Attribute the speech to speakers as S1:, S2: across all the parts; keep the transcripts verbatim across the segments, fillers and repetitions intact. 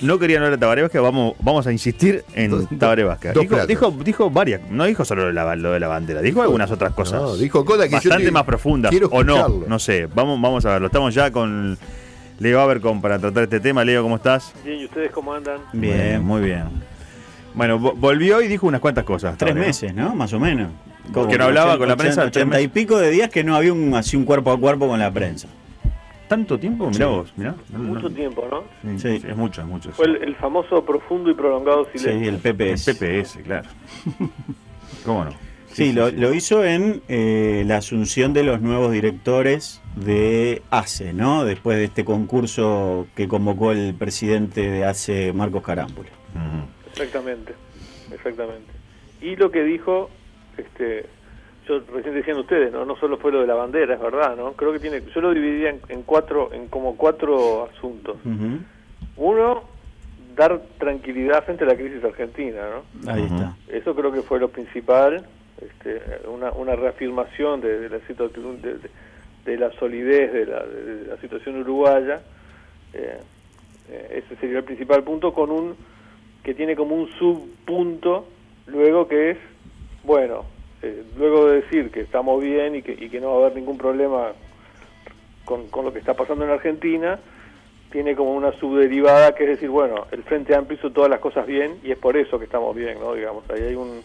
S1: no quería nombrar a Tabaré Vázquez, vamos, vamos a insistir en
S2: Dos-
S1: Tabaré Vázquez.
S2: dos
S1: Dijo,
S2: platos.
S1: dijo, dijo varias, no dijo solo lo de la, lo de la bandera, dijo algunas otras cosas.
S2: No, dijo cosas que yo
S1: bastante
S2: te-
S1: más profundas,
S2: quiero
S1: o no,
S2: escucharlo.
S1: no sé. Vamos, vamos a verlo. Estamos ya con Leo Abercon para tratar este tema. Leo, ¿cómo estás?
S3: Bien, ¿y ustedes cómo andan?
S1: Bien, muy bien. Bueno, vo- volvió y dijo unas cuantas cosas.
S4: Tres
S1: Tabaré, ¿no?
S4: meses, ¿no? Más o menos.
S1: Que no hablaba con la prensa, tres
S4: ochenta y
S1: meses.
S4: pico de días que no había un, así un cuerpo a cuerpo con la prensa.
S1: ¿Tanto tiempo? Mirá vos, mirá. No, no.
S3: Mucho tiempo, ¿no?
S1: Sí,
S4: Sí.
S1: es mucho, es mucho.
S3: Fue el, el famoso profundo y prolongado
S4: Sí,
S3: silencio.
S4: el P P
S1: El
S4: S.
S1: P P S, claro. ¿Cómo no?
S4: Sí, lo, lo hizo en eh, la asunción de los nuevos directores de ACE, ¿no? Después de este concurso que convocó el presidente de ACE, Marcos Carámbula.
S1: Ujú.
S3: Exactamente, exactamente. Y lo que dijo, este, yo recién decían ustedes, no, no solo fue lo de la bandera, es verdad, ¿no? Creo que tiene, yo lo dividía en, en cuatro, en como cuatro asuntos.
S4: Ujú.
S3: Uno, dar tranquilidad frente a la crisis argentina, ¿no?
S4: Ahí
S1: Ujú.
S4: está.
S3: Eso creo que fue lo principal, este, una, una reafirmación de, de la situación, de, de- de la solidez de la, de la situación uruguaya. Eh, eh, ese sería el principal punto, con un que tiene como un subpunto luego, que es, bueno, eh, luego de decir que estamos bien y que, y que no va a haber ningún problema con, con lo que está pasando en Argentina, tiene como una subderivada, que es decir, bueno, el Frente Amplio hizo todas las cosas bien y es por eso que estamos bien, ¿no? Digamos, ahí hay un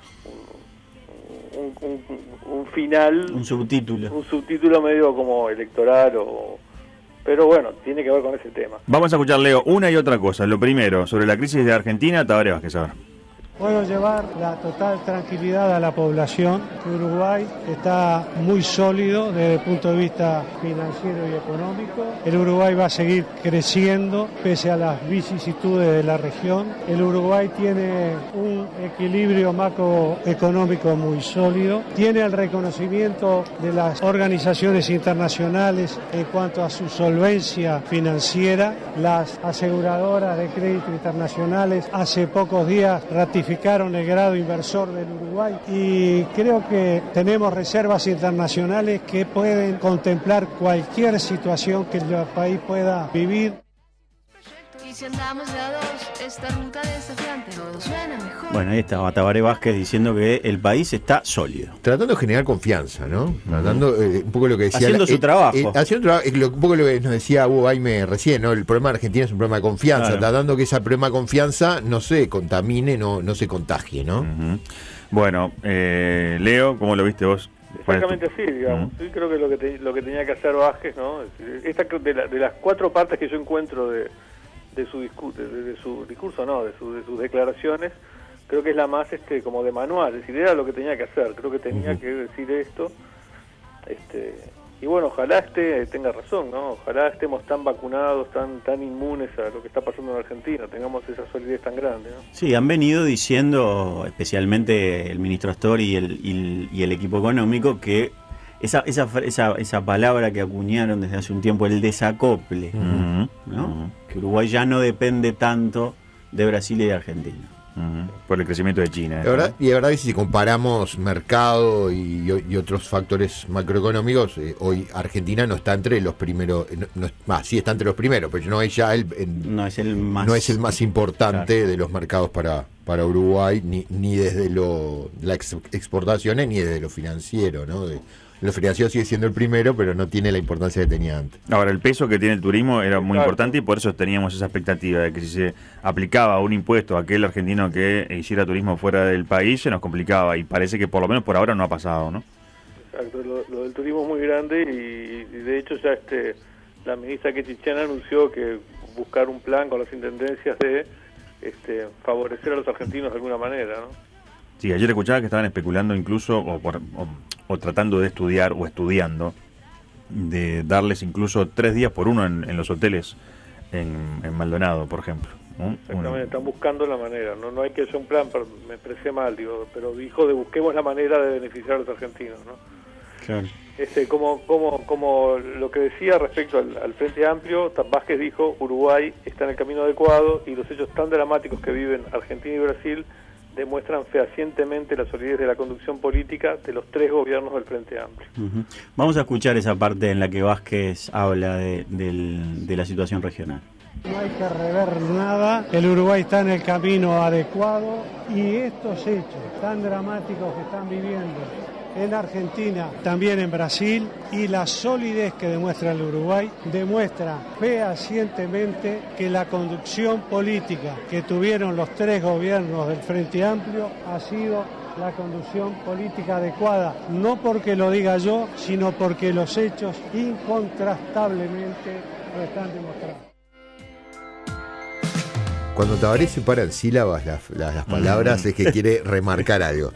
S3: un, un, un- un final,
S4: Un subtítulo.
S3: un subtítulo medio como electoral, o pero bueno, tiene que ver con ese tema.
S1: Vamos a escuchar, Leo, una y otra cosa. Lo primero, sobre la crisis de Argentina, Tabaré Vázquez, a ver.
S5: Puedo llevar la total tranquilidad a la población. Uruguay está muy sólido desde el punto de vista financiero y económico. El Uruguay va a seguir creciendo pese a las vicisitudes de la región. El Uruguay tiene un equilibrio macroeconómico muy sólido. Tiene el reconocimiento de las organizaciones internacionales en cuanto a su solvencia financiera. Las aseguradoras de crédito internacionales hace pocos días ratificaron el grado inversor del Uruguay y creo que tenemos reservas internacionales que pueden contemplar cualquier situación que el país pueda vivir.
S6: Y si andamos de a dos, esta ruta desafiante, todo suena mejor.
S4: Bueno, ahí estaba Tabaré Vázquez diciendo que el país está sólido.
S2: Tratando de generar confianza, ¿no? Tratando eh, un poco lo que decía...
S4: Haciendo
S2: la-
S4: su trabajo.
S2: haciendo trabajo, lo- un poco lo que nos decía Hugo Aime recién, ¿no? El problema de Argentina es un problema de confianza.
S4: Claro.
S2: Tratando que ese problema de confianza no se contamine, no, no se contagie, ¿no?
S1: Ujú. Bueno, eh, Leo, ¿cómo lo viste vos?
S3: Exactamente así, digamos.
S1: Ujú.
S3: Sí, creo que lo que te- lo que tenía que hacer Vázquez, ¿no? Es decir, esta de, la- de las cuatro partes que yo encuentro de, de su discu- de, de- de su discurso, no, de, su- de sus declaraciones, creo que es la más, este, como de manual. Es decir, era lo que tenía que hacer. Creo que tenía
S2: Ujú.
S3: que decir esto. Este, y bueno, ojalá esté, tenga razón, ¿no? Ojalá estemos tan vacunados, tan tan inmunes a lo que está pasando en Argentina, tengamos esa solidez tan grande, ¿no?
S4: Sí, han venido diciendo, especialmente el ministro Astor y el, y el, y el equipo económico, que esa, esa, fr- esa, esa palabra que acuñaron desde hace un tiempo, el desacople,
S1: Ujú.
S4: ¿no?
S1: Ujú.
S4: Que Uruguay ya no depende tanto de Brasil y de Argentina.
S1: Ujú. Por el crecimiento de China.
S2: La verdad, y la verdad que si comparamos mercado y, y otros factores macroeconómicos, eh, hoy Argentina no está entre los primeros, eh, no, no es- ah, sí está entre los primeros, pero no es ya el, en-
S4: No es el más...
S2: no es el más importante
S4: Claro.
S2: de los mercados para, para Uruguay, ni, ni desde lo, las ex- exportaciones, ni desde lo financiero, ¿no? De- lo financiero sigue siendo el primero, pero no tiene la importancia que tenía antes.
S1: Ahora, el peso que tiene el turismo era muy
S3: Exacto.
S1: importante y por eso teníamos esa expectativa de que si se aplicaba un impuesto a aquel argentino que hiciera turismo fuera del país, se nos complicaba y parece que por lo menos por ahora no ha pasado, ¿no?
S3: Exacto, lo, lo del turismo es muy grande y, y de hecho ya este la ministra Quechichana anunció que buscar un plan con las intendencias de este, favorecer a los argentinos de alguna manera, ¿no?
S1: Sí, ayer escuchaba que estaban especulando incluso o, por- o- o tratando de estudiar o estudiando de darles incluso tres días por uno en, en los hoteles en, en Maldonado, por ejemplo, ¿no?
S3: Exactamente,
S1: Un-
S3: están buscando la manera, no no hay que hacer un plan, pero me expresé mal, digo, pero dijo de busquemos la manera de beneficiar a los argentinos, ¿no?
S4: Claro.
S3: Este, como, como, como lo que decía respecto al, al Frente Amplio, Vázquez dijo, Uruguay está en el camino adecuado y los hechos tan dramáticos que viven Argentina y Brasil demuestran fehacientemente la solidez de la conducción política de los tres gobiernos del Frente Amplio.
S4: Ujú. Vamos a escuchar esa parte en la que Vázquez habla de, del- de la situación regional.
S5: No hay que rever nada, el Uruguay está en el camino adecuado y estos hechos tan dramáticos que están viviendo en Argentina, también en Brasil, y la solidez que demuestra el Uruguay, demuestra fehacientemente que la conducción política que tuvieron los tres gobiernos del Frente Amplio ha sido la conducción política adecuada, no porque lo diga yo, sino porque los hechos incontrastablemente lo están demostrando.
S2: Cuando Tabaré separa en sílabas las, las, las palabras es que quiere remarcar algo.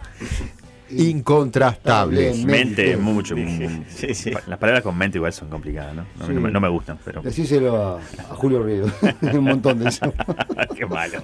S2: Incontrastables.
S1: Mente, mucho.
S4: Sí, sí.
S1: Las palabras con mente igual son complicadas, ¿no? No,
S7: Sí.
S1: no me, no me gustan, pero...
S7: Decíselo a, a Julio Río. Un montón de eso.
S1: Qué malo.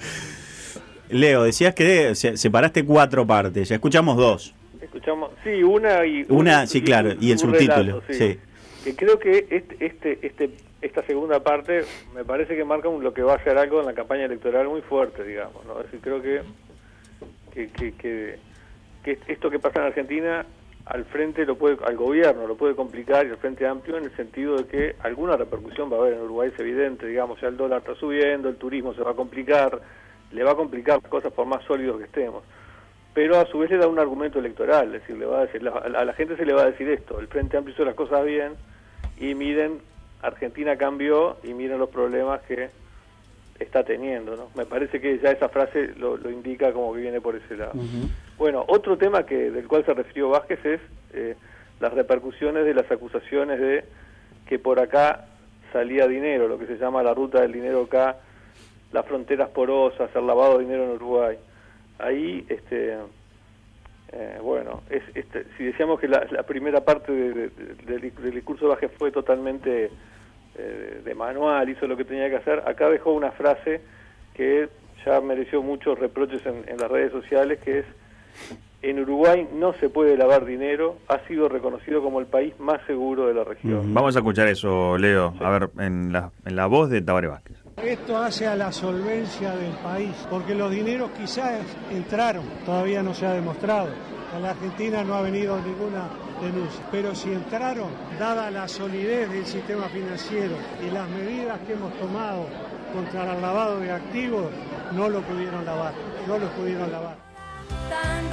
S4: Leo, decías que se- separaste cuatro partes, ya escuchamos dos.
S3: Escuchamos, sí, una y...
S4: Una,
S3: un-
S4: sí, claro, y el
S3: un
S4: subtítulo,
S3: relato,
S4: sí.
S3: Que creo que este, este, este, esta segunda parte me parece que marca un- lo que va a ser algo en la campaña electoral muy fuerte, digamos, ¿no? Es decir, creo que, que, que, que, que esto que pasa en Argentina al frente lo puede, al gobierno lo puede complicar y al Frente Amplio en el sentido de que alguna repercusión va a haber en Uruguay, es evidente, digamos, ya el dólar está subiendo, el turismo se va a complicar, le va a complicar las cosas por más sólidos que estemos. Pero a su vez le da un argumento electoral, es decir, le va a decir, la- a la gente se le va a decir esto, el Frente Amplio hizo las cosas bien y miren, Argentina cambió y miren los problemas que está teniendo, ¿no? Me parece que ya esa frase lo, lo indica como que viene por ese lado.
S7: Uh-huh.
S3: Bueno, otro tema que del cual se refirió Vázquez es eh, las repercusiones de las acusaciones de que por acá salía dinero, lo que se llama la ruta del dinero acá, las fronteras porosas, el lavado de dinero en Uruguay. Ahí, este, eh, bueno, es, este, si decíamos que la, la primera parte de, de, de, del, del discurso de Vázquez fue totalmente eh, de manual, hizo lo que tenía que hacer, acá dejó una frase que ya mereció muchos reproches en, en las redes sociales, que es: en Uruguay no se puede lavar dinero, ha sido reconocido como el país más seguro de la región.
S1: Vamos a escuchar eso, Leo. A ver, en la, en la voz de Tabaré Vázquez.
S5: Esto hace a la solvencia del país, porque los dineros quizás entraron, todavía no se ha demostrado. En la Argentina no ha venido ninguna denuncia, pero si entraron, dada la solidez del sistema financiero y las medidas que hemos tomado contra el lavado de activos, no lo pudieron lavar, no lo pudieron lavar.
S6: Tan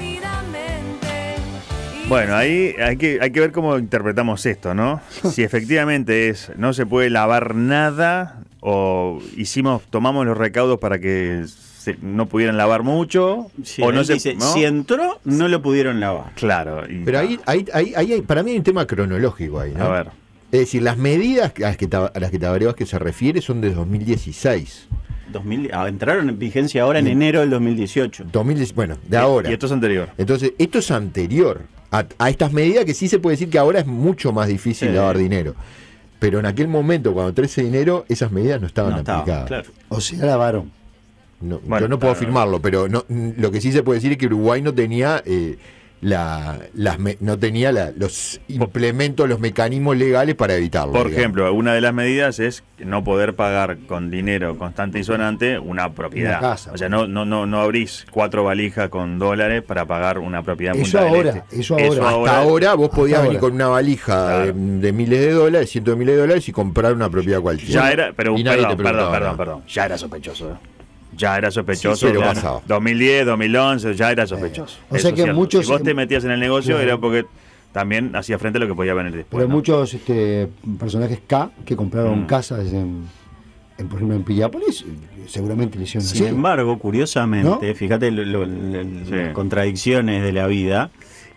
S6: rápidamente. y
S1: Bueno, ahí hay que, hay que ver cómo interpretamos esto, ¿no? Si efectivamente es no se puede lavar nada o hicimos tomamos los recaudos para que se- no pudieran lavar mucho
S4: Sí,
S1: o no
S4: él
S1: se
S4: dice,
S1: ¿no?
S4: si entró, no lo pudieron lavar.
S1: Claro. y-
S2: Pero ahí, ahí, ahí, ahí hay- para mí hay un tema cronológico ahí, ¿no?
S1: A ver.
S2: Es decir, las medidas a las que, Tab- a las que Tabaré Vázquez se refiere son de dos mil dieciséis.
S4: dos mil, ah, entraron en vigencia ahora en enero del dos mil dieciocho.
S2: dos mil diez, bueno, de ahora.
S1: Y esto es anterior.
S2: Entonces, esto es anterior a, a estas medidas que sí se puede decir que ahora es mucho más difícil
S4: Sí.
S2: lavar dinero. Pero en aquel momento, cuando entró ese dinero, esas medidas no estaban
S4: No estaba,
S2: aplicadas.
S4: claro.
S7: O sea, lavaron.
S2: No,
S1: Bueno,
S2: yo no puedo
S1: claro.
S2: afirmarlo, pero no, lo que sí se puede decir es que Uruguay no tenía eh, la, las me- no tenía la- los implementos, los mecanismos legales para evitarlo.
S1: Por
S2: digamos.
S1: ejemplo, una de las medidas es no poder pagar con dinero constante y sonante una propiedad.
S7: Una casa,
S1: o sea, no, no, no, no abrís cuatro valijas con dólares para pagar una propiedad en
S7: Eso
S1: Punta del
S7: ahora,
S1: Este.
S7: eso ahora.
S2: Hasta ahora vos podías
S7: Hasta
S2: venir
S7: ahora.
S2: con una valija
S1: Claro.
S2: de, de miles de dólares, cientos de miles de dólares y comprar una propiedad cualquiera.
S1: Ya era, pero
S2: Y nadie
S1: perdón,
S2: te
S1: perdón,
S2: preguntaba
S1: perdón,
S2: nada.
S1: perdón. Ya era sospechoso. ¿eh? Ya era sospechoso.
S2: Sí, pero
S1: claro.
S2: pasaba.
S1: dos mil diez, dos mil once, ya era sospechoso.
S7: O
S1: Eso
S7: sea
S1: es
S7: que
S1: cierto.
S7: muchos-
S1: Si vos te metías en el negocio
S7: Claro.
S1: era porque también hacía frente a lo que podía venir después.
S7: Pero
S1: ¿no?
S7: muchos este, personajes K que compraron
S1: Mm.
S7: casas en, en, por ejemplo, en Pillápolis, eh, seguramente le hicieron
S4: Sin
S7: así.
S4: embargo, curiosamente,
S7: ¿No?
S4: fíjate lo- lo- lo-
S1: Sí.
S4: las contradicciones de la vida,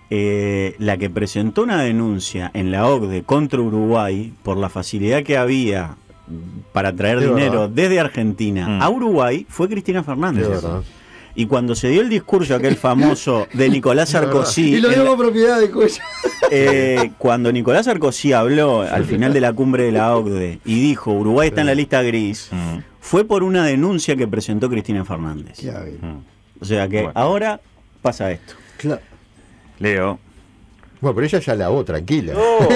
S4: eh, la que presentó una denuncia en la O C D E contra Uruguay por la facilidad que había para traer
S2: Es
S4: dinero
S2: verdad.
S4: desde Argentina
S1: Mm.
S4: a Uruguay fue Cristina Fernández.
S2: Es verdad.
S4: Y cuando se dio el discurso aquel famoso de Nicolás Sarkozy,
S7: Y lo
S4: en
S7: digo
S4: la-
S7: con propiedad de cuello.
S4: eh, cuando Nicolás Sarkozy habló al final de la cumbre de la O C D E y dijo Uruguay está en la lista gris,
S1: Mm,
S4: fue por una denuncia que presentó Cristina Fernández.
S7: Ya, bien.
S1: mm.
S4: O sea que
S1: Bueno.
S4: ahora pasa esto.
S7: Claro.
S1: Leo.
S2: Bueno, pero ella ya lavó, tranquila.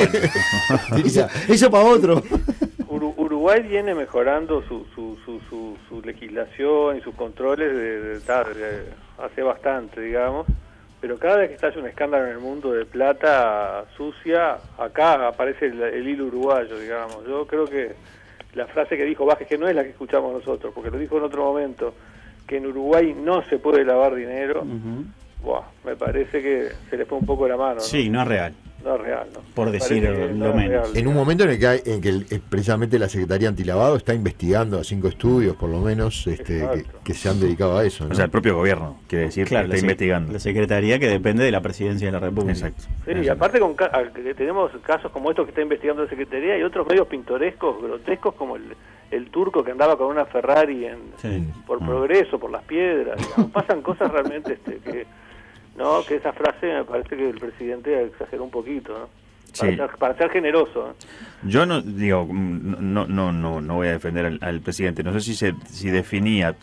S3: No,
S7: Eso, eso para otro.
S3: Uru- Uruguay viene mejorando su, su, su, su, su legislación y sus controles de, de- de- de- hace bastante, digamos, pero cada vez que estalla un escándalo en el mundo de plata sucia, acá aparece el, el hilo uruguayo, digamos. Yo creo que la frase que dijo Vázquez, que no es la que escuchamos nosotros, porque lo dijo en otro momento, que en Uruguay no se puede lavar dinero, uh-huh. Buah, me parece que se le fue un poco la mano, ¿no?
S4: Sí, no es real.
S3: No es real, ¿no?
S4: Por decir lo
S3: no
S4: menos.
S2: Real, en un momento en el que, hay, en que el, precisamente la Secretaría Antilavado está investigando a cinco estudios, por lo menos, este, que, que se han dedicado a eso, ¿no?
S1: O sea, el propio gobierno, quiere decir,
S4: claro,
S1: que está
S4: la
S1: investigando.
S4: La Secretaría que depende de la Presidencia de la República.
S1: Exacto.
S3: Sí, y aparte con tenemos casos como estos que está investigando la Secretaría y otros medios pintorescos, grotescos, como el, el turco que andaba con una Ferrari en, sí. por mm. Progreso, por las piedras. Digamos. Pasan cosas realmente este, que... No, que esa frase me parece que el presidente exageró un poquito, ¿no? Para, sí. ser, para ser generoso. ¿eh?
S1: Yo no digo, no, no, no, no voy a defender al, al presidente. No sé si se, si definía,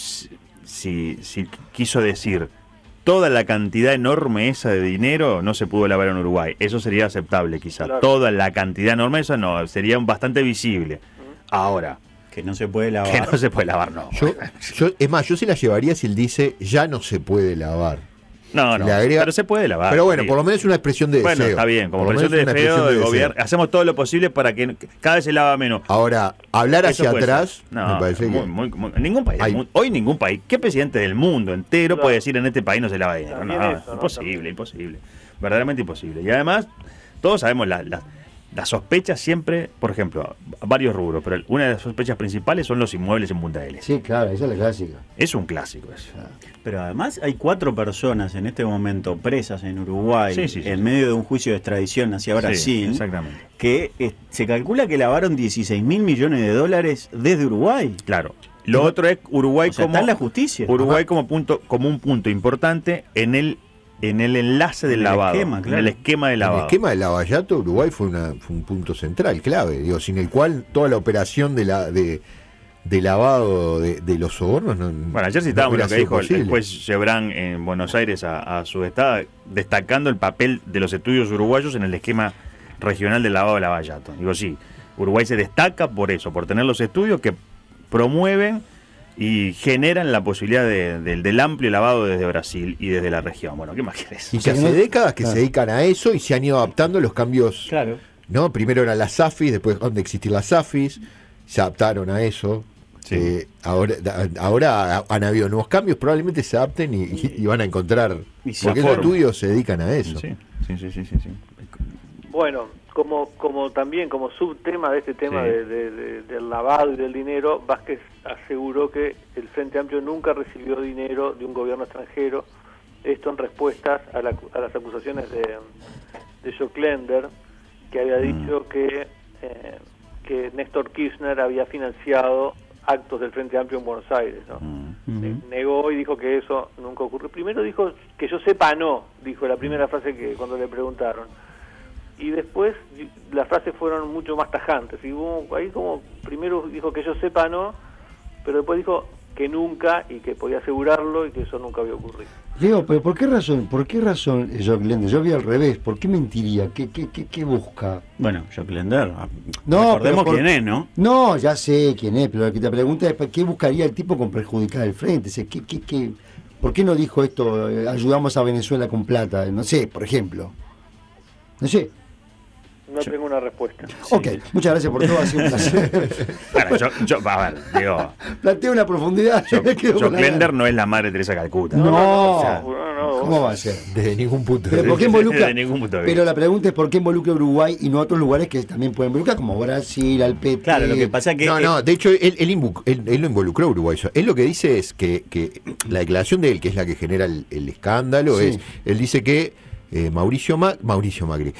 S1: si, si quiso decir toda la cantidad enorme esa de dinero no se pudo lavar en Uruguay. Eso sería aceptable, quizás. Claro. Toda la cantidad enorme esa no, sería bastante visible. Uh-huh. Ahora.
S4: Que no se puede lavar.
S1: Que no se puede lavar, no.
S2: Yo, yo, es más, yo se la llevaría si él dice ya no se puede lavar.
S1: No, no, agrega, pero se puede lavar.
S2: Pero bueno, por lo menos es una expresión de deseo.
S1: Bueno, está bien, como expresión de deseo del gobierno. Hacemos todo lo posible para que cada vez se lava menos.
S2: Ahora, hablar hacia atrás,
S1: no,
S2: me parece
S1: muy,
S2: que...
S1: Muy, muy, ningún país, mundo, hoy ningún país, ¿qué presidente del mundo entero no. puede decir en este país no se lava dinero? No, no, eso, imposible, ¿no? imposible. Verdaderamente imposible. Y además, todos sabemos la... la Las sospechas siempre, por ejemplo, varios rubros, pero una de las sospechas principales son los inmuebles en Punta del Este.
S7: Sí, claro, esa es la clásica.
S1: Es un clásico eso.
S4: Pero además hay cuatro personas en este momento presas en Uruguay, sí, sí, sí, en sí. medio de un juicio de extradición hacia Brasil,
S1: sí, exactamente.
S4: que eh, se calcula que lavaron dieciséis mil millones de dólares desde Uruguay.
S1: Claro. Lo otro es Uruguay
S4: o sea,
S1: como...
S4: está en la justicia.
S1: Uruguay como, punto, como un punto importante en el... En el enlace del
S4: en
S1: lavado,
S4: esquema, claro.
S1: en el esquema de lavado.
S2: El esquema de Lavallato, Uruguay fue, una, fue un punto central, clave, digo, sin el cual toda la operación de la de, de lavado de, de los sobornos no.
S1: Bueno, ayer citábamos
S2: no
S1: lo que dijo el, el juez Gebrán en Buenos Aires a, a su estado, destacando el papel de los estudios uruguayos en el esquema regional del lavado de Lavallato. Digo, sí, Uruguay se destaca por eso, por tener los estudios que promueven y generan la posibilidad de, de, del amplio lavado desde Brasil y desde la región. Bueno, ¿qué más querés?
S2: Y que hace décadas que claro. se dedican a eso y se han ido adaptando los cambios.
S4: Claro.
S2: ¿No? Primero eran las SAFIs, después donde existían las SAFIs, se adaptaron a eso. Sí. Eh, ahora, ahora han habido nuevos cambios, probablemente se adapten y, y, y van a encontrar. Y porque los estudios se dedican a eso.
S1: Sí, sí, sí, sí, sí, sí.
S3: Bueno, como como también como subtema de este tema sí. de, de, de, del lavado y del dinero, Vázquez aseguró que el Frente Amplio nunca recibió dinero de un gobierno extranjero, esto en respuestas a, la, a las acusaciones de, de Joclender, que había dicho que, eh, que Néstor Kirchner había financiado actos del Frente Amplio en Buenos Aires, ¿no? Uh-huh. Negó y dijo que eso nunca ocurrió. Primero dijo que yo sepa no, dijo la primera frase que cuando le preguntaron. Y después las frases fueron mucho más tajantes. Y hubo, ahí como primero dijo que yo sepa no, pero después dijo que nunca y que podía asegurarlo y que eso nunca había ocurrido.
S7: Leo, pero ¿por qué razón? ¿Por qué razón Joclender? Yo vi al revés. ¿Por qué mentiría? ¿Qué, qué, qué, qué busca?
S4: Bueno, Joclender.
S7: No,
S4: recordemos
S7: por,
S4: quién es, ¿no?
S7: No, ya sé quién es, pero lo que te pregunta es ¿qué buscaría el tipo con perjudicar al frente? ¿Qué, qué, qué, ¿Por qué no dijo esto? Ayudamos a Venezuela con plata. No sé, por ejemplo. No sé.
S3: No yo, tengo una respuesta.
S7: Sí. Ok, muchas gracias por todo, ha sido un placer.
S1: Bueno, yo, yo, a ver, digo...
S7: Planteo una profundidad.
S1: Joclender no es la madre Teresa Calcuta.
S7: No,
S3: no, o sea, no, no
S7: ¿cómo va a ser?
S2: Desde ningún punto
S7: de vista.
S1: Desde ningún punto de vista.
S7: Pero la pregunta es ¿por qué involucra a Uruguay y no a otros lugares que también pueden involucrar, como Brasil, al P T?
S4: Claro, lo que pasa es que...
S2: No, no, de hecho, él, él, invu- él, él lo involucró a Uruguay. Él lo que dice es que, que la declaración de él, que es la que genera el, el escándalo, sí. es... Él dice que eh, Mauricio, Ma- Mauricio Macri,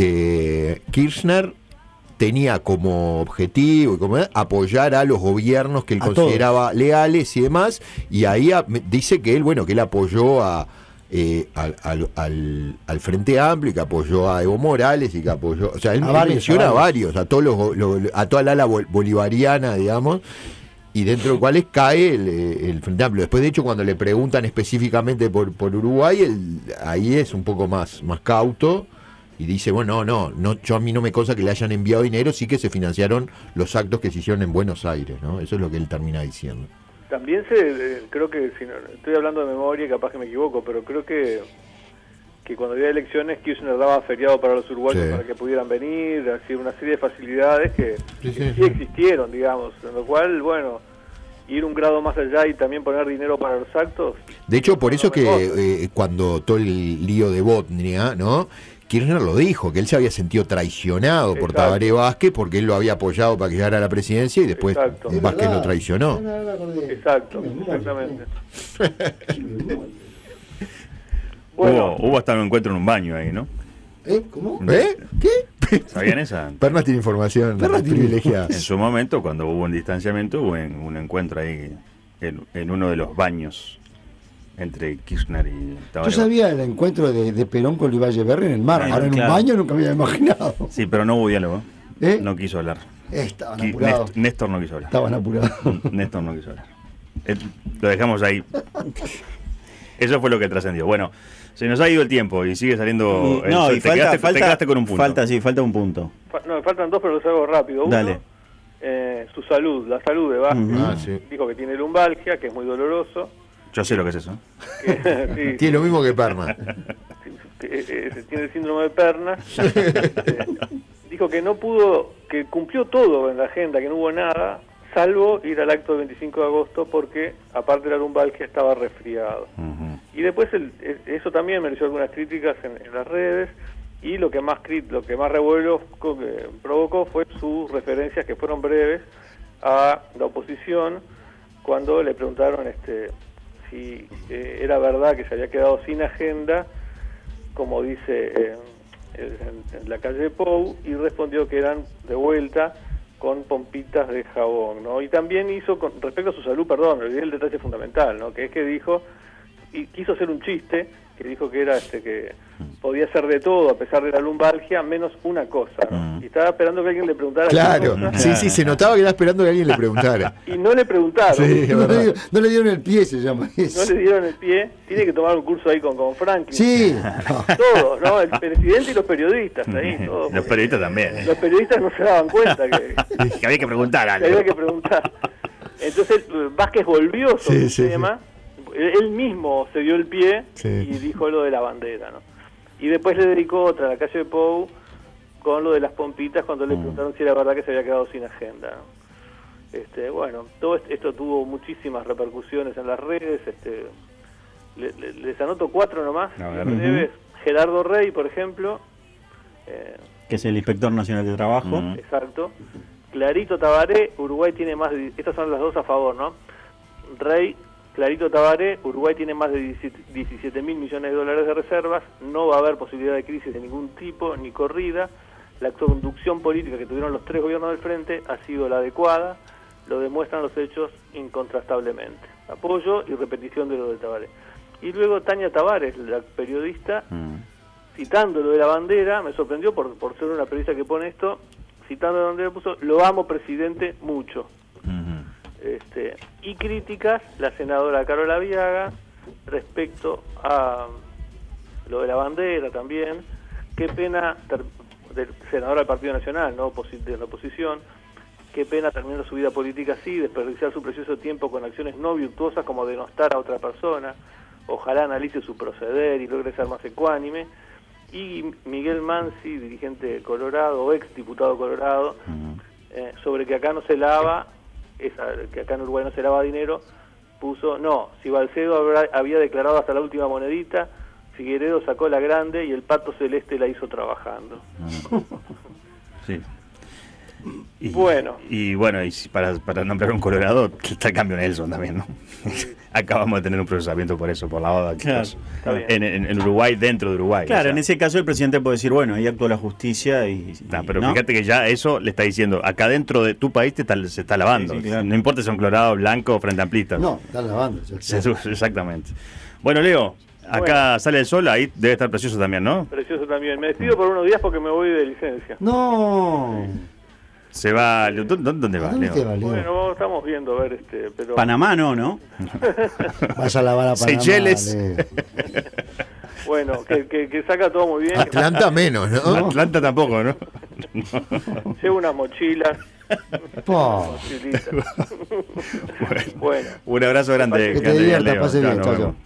S2: que Kirchner... tenía como objetivo y como apoyar a los gobiernos que él a consideraba todos. leales y demás, y ahí a, dice que él, bueno, que él apoyó a eh, al, al, al, al Frente Amplio y que apoyó a Evo Morales y que apoyó, o sea, él,
S7: a
S2: él
S7: varios,
S2: menciona a
S7: varios.
S2: varios, a todos los, los a toda la ala bolivariana, digamos, y dentro de los cuales cae el, el Frente Amplio. Después, de hecho, cuando le preguntan específicamente por, por Uruguay, él, ahí es un poco más, más cauto. Y dice, bueno, no, no, yo a mí no me consta que le hayan enviado dinero, sí que se financiaron los actos que se hicieron en Buenos Aires, ¿no? Eso es lo que él termina diciendo.
S3: También se, eh, creo que, si no, estoy hablando de memoria y capaz que me equivoco, pero creo que que cuando había elecciones Kirchner daba feriado para los uruguayos
S2: Sí.
S3: para que pudieran venir, así una serie de facilidades que
S2: Sí,
S3: que
S2: sí,
S3: sí
S2: sí.
S3: existieron, digamos, en lo cual, bueno, ir un grado más allá y también poner dinero para los actos.
S2: De hecho, por
S3: no
S2: eso
S3: me
S2: que
S3: consta.
S2: eh, cuando todo el lío de Botnia, ¿no? Kirchner lo dijo, que él se había sentido traicionado por
S3: Exacto.
S2: Tabaré Vázquez porque él lo había apoyado para que llegara a la presidencia y después
S3: Exacto.
S7: Es
S2: Vázquez
S7: verdad.
S2: lo traicionó.
S7: No, no, no, acordé.
S3: Exacto,
S7: Qué memoria,
S3: exactamente.
S7: qué memoria.
S3: Bueno,
S1: Hubo, hubo hasta un encuentro en un baño ahí, ¿no?
S7: ¿Eh? ¿Cómo?
S2: ¿Eh? ¿Qué?
S1: ¿Sabían esa?
S2: Pernas tiene información
S7: Pernas tiene-
S2: privilegiada.
S1: En su momento, cuando hubo un distanciamiento, hubo en- un encuentro ahí en, en uno de los baños entre Kirchner y
S7: Yo
S1: Tabaré.
S7: sabía el encuentro de, de Perón con Luis Berri en el mar.
S1: Ah,
S7: Ahora en
S1: claro.
S7: un baño nunca me había imaginado.
S1: Sí, pero no hubo diálogo.
S7: ¿Eh?
S1: No quiso hablar.
S7: Estaban
S1: Qui-
S7: apurados.
S1: Nést- Néstor no quiso hablar.
S7: Estaban apurados.
S1: Néstor no quiso hablar. Eh, Lo dejamos ahí. Eso fue lo que trascendió. Bueno, se nos ha ido el tiempo y sigue saliendo. el
S4: No,
S1: sol.
S4: y
S1: te,
S4: falta,
S1: quedaste,
S4: falta,
S1: te quedaste con un punto.
S4: Falta, sí, falta un punto.
S3: fa- no, me faltan dos, pero los hago rápido. Uno,
S4: Dale.
S3: eh, su salud, la salud de Vázquez.
S4: Ujú.
S2: Ah, sí.
S3: Dijo que tiene lumbalgia, que es muy doloroso.
S1: Yo sé lo que es eso.
S3: Que, sí,
S2: Tiene lo mismo que Pernas.
S3: que, eh, eh, tiene el síndrome de Pernas. Eh, dijo que no pudo, que cumplió todo en la agenda, que no hubo nada, salvo ir al acto del veinticinco de agosto porque, aparte de la lumbalgia, estaba resfriado.
S1: Ujú.
S3: Y después el- eh, eso también mereció algunas críticas en, en las redes, y lo que más crit- lo que más revuelo co- que provocó fue sus referencias, que fueron breves, a la oposición cuando le preguntaron este si eh, era verdad que se había quedado sin agenda, como dice eh, en, en la calle de Pou, y respondió que eran de vuelta con pompitas de jabón, ¿no? Y también hizo, con respecto a su salud, perdón, me olvidé el detalle fundamental, ¿no? Que es que dijo, y quiso hacer un chiste, que dijo que era este que podía hacer de todo a pesar de la lumbalgia, menos una cosa, ¿no?
S1: Mm.
S3: Y estaba esperando que alguien le preguntara
S2: Claro,
S3: qué cosa,
S2: sí, sí, se notaba que estaba esperando que alguien le preguntara.
S3: y no le preguntaron.
S2: Sí, es
S7: No le,
S2: verdad.
S7: dieron, no le dieron el pie, se llama eso.
S3: No le dieron el pie, tiene que tomar un curso ahí con, con Franklin.
S7: Sí.
S3: Todo, ¿no? El presidente y los periodistas ahí, todo.
S1: Los periodistas también. ¿eh?
S3: Los periodistas no se daban cuenta que,
S1: Que había que preguntar
S3: que
S1: algo.
S3: había que preguntar. Entonces eh, Vázquez volvió sobre
S2: Sí,
S3: el
S2: sí,
S3: tema, él él mismo se dio el pie
S2: Sí.
S3: y dijo lo de la bandera, ¿no? Y después le dedicó otra a la calle de Pou con lo de las pompitas cuando le
S1: Mm.
S3: preguntaron si era verdad que se había quedado sin agenda, ¿no? Este, bueno, todo est- esto tuvo muchísimas repercusiones en las redes, este, le- le- les anoto cuatro nomás,
S1: A ver.
S3: breves. Gerardo Rey, por ejemplo, eh,
S4: Que es el Inspector Nacional de Trabajo.
S1: Ujú.
S3: exacto. Clarito Tabaré, Uruguay tiene más de... Estas son las dos a favor, ¿no? Rey, Clarito Tabaré, Uruguay tiene más de diecisiete mil millones de dólares de reservas, no va a haber posibilidad de crisis de ningún tipo, ni corrida. La conducción política que tuvieron los tres gobiernos del frente ha sido la adecuada, lo demuestran los hechos incontrastablemente. Apoyo y repetición de lo de Tabaré. Y luego Tania Tavares, la periodista,
S1: Mm.
S3: citando lo de la bandera, me sorprendió por, por ser una periodista que pone esto, citando la bandera puso, lo amo presidente mucho.
S1: Ujú.
S3: Este, y críticas, la senadora Carola Viaga, respecto a lo de la bandera también, qué pena, ter- del senadora del Partido Nacional, no Oposi- de la oposición, qué pena terminar su vida política así, desperdiciar su precioso tiempo con acciones no virtuosas como denostar a otra persona, ojalá analice su proceder y logre ser más ecuánime. Y Miguel Mansi, dirigente colorado, o ex diputado colorado,
S1: Ujú.
S3: eh, sobre que acá no se lava, esa, que acá en Uruguay no se lava dinero, puso, no, si Balcedo habrá- había declarado hasta la última monedita, Figueredo sacó la grande y el Pato Celeste la hizo trabajando.
S1: Sí. Y,
S3: Bueno.
S1: Y bueno, y si para, para nombrar un colorado, está el cambio Nelson también, ¿no? Acabamos de tener un procesamiento por eso, por la oda.
S4: Claro,
S1: chicos.
S3: está bien.
S1: En, en- en Uruguay, dentro de Uruguay.
S4: Claro,
S1: o sea.
S4: en ese caso el presidente puede decir, bueno, ahí actuó la justicia y...
S1: No,
S4: y-
S1: pero
S4: ¿no?
S1: fíjate que ya eso le está diciendo, acá dentro de tu país te está- se está lavando.
S4: Sí, sí, claro.
S1: No importa si son colorados, blancos o frente amplistas.
S7: No, están lavando. ya está.
S1: Se- Exactamente. Bueno, Leo, acá
S3: Bueno.
S1: sale el sol, ahí debe estar precioso también, ¿no?
S3: Precioso también. Me despido por unos días porque me voy de licencia.
S7: No.
S1: Se va. ¿Dó- dó- ¿Dónde
S7: ¿A
S1: va,
S7: dónde
S1: Leo?
S7: te va, Leo?
S3: Bueno, estamos viendo, a ver, este, pero...
S4: Panamá no, ¿no?
S7: Vas a lavar a Panamá.
S1: Seychelles.
S7: Leo.
S3: Bueno, que, que, que saca todo muy bien.
S2: Atlanta menos, ¿no?
S1: Atlanta tampoco, ¿no?
S3: Llevo unas mochilas.
S7: Po.
S3: mochilitas. Bueno.
S1: Un abrazo grande.
S7: Que te
S1: grande,
S7: diviertas,
S1: Leo.
S7: pase
S1: Chao,
S7: bien,
S1: nos
S7: chao,
S1: vemos.
S7: chao.